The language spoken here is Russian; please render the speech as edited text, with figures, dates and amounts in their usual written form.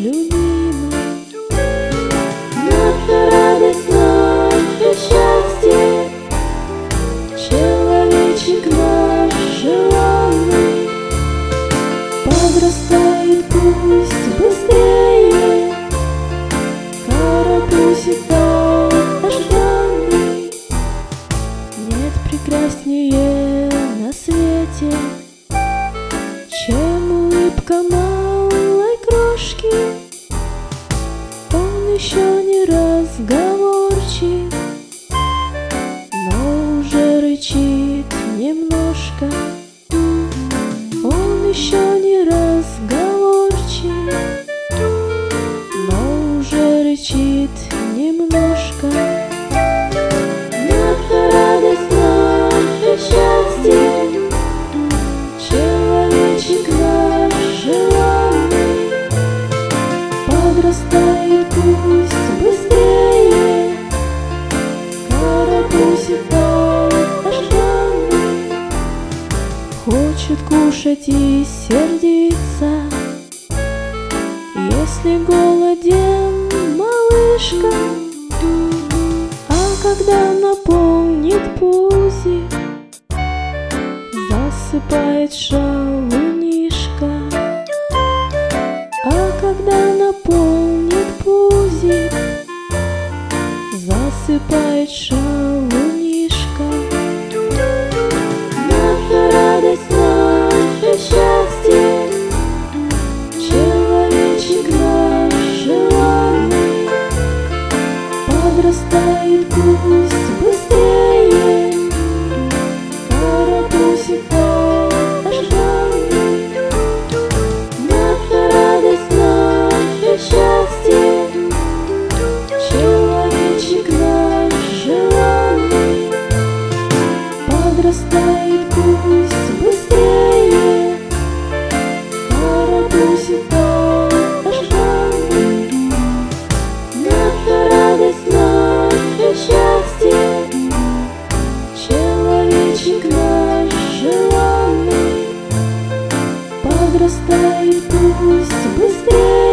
любимый. Наша радость, наше счастье, человечек наш желанный, подрастает пусть быстрее, карапузик долгожданный. Нет прекраснее на свете, чем улыбка малой крошки. Он еще не разговорчив, но уже рычит немножко. Он еще не разговорчив, но уже рычит немножко. Наша радость, наше счастье, человечек наш желанный, подрастает пусть быстрее, карапузик долгожданный. Хочет кушать и сердиться, если голоден малышка. А когда наполнит пузик, засыпает шалунишка. А когда наполнит пузик, засыпает шалунишка. Наша радость, наше счастье, человечек наш желанный, подрастает пусть быстрее, карапузик долгожданный. Наша радость, наше счастье, человечек наш желанный, подрастает пусть быстрее, карапузик долгожданный. Наша радость, наше счастье, человечек наш желанный, подрастает пусть быстрее.